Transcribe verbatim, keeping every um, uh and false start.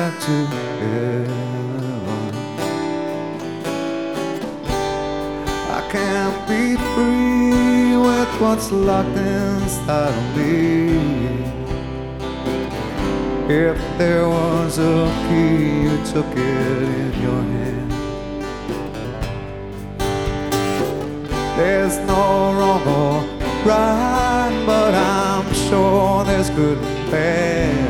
back to heaven. I can't be free with what's locked inside of me. If there was a key, you took it in your hand. There's no wrong or right, but I'm sure there's good and bad.